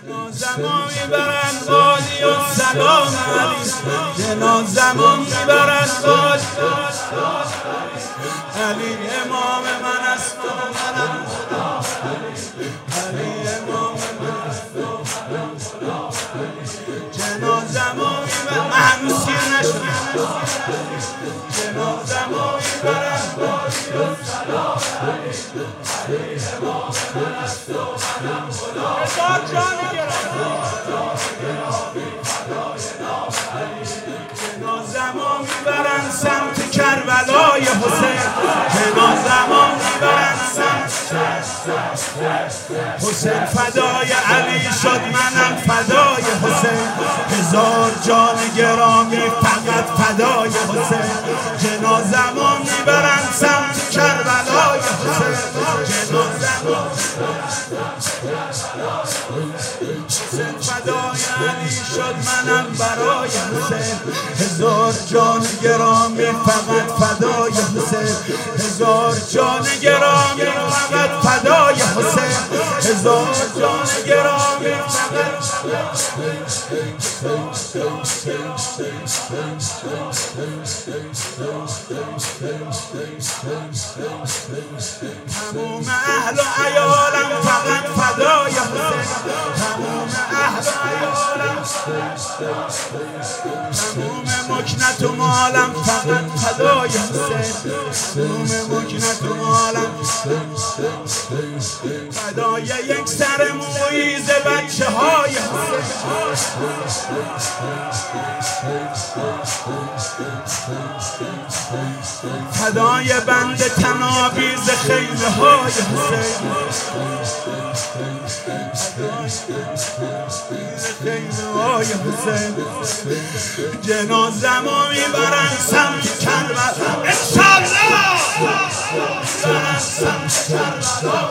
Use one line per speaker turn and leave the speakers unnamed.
جنازمو میبرن قالی و سلام علی، جنازمو میبرن قالی علی امام من است و منم خدا، علی امام من است و منم خدا، جنازمو میبرن هنوز سیر نشدم، جنازمو میبرن قالی و سلام علی، علی امام من است و منم خدا، هزار جان جنازمو میبرن سمت کربلای حسین، جنازمو میبرن سمت حسین، فدای علی شد منم فدای حسین، هزار جان گرامی فقط فدای حسین، جنازمو میبرن سمت کربلای حسین، جنازمو حسین فدای علی شد منم برای حسین، هزار جان گرامی فقط فدای حسین، هزار جان گرامی فقط فدای حسین، هزار جان گرامی فقط تموم اهل و عیالم فقط فدای حسین، تموم اهل و عیالم، تموم مکنت و مالم فقط فدای حسین، تموم مکنت و مالم فدای یک سر مویی ز بچه های حسین، فدای بند تنابیز خیمه های حسین، خیمه های حسین، جنازمو میبرن سمت کربلا انشالله، میبرن سمت کربلا،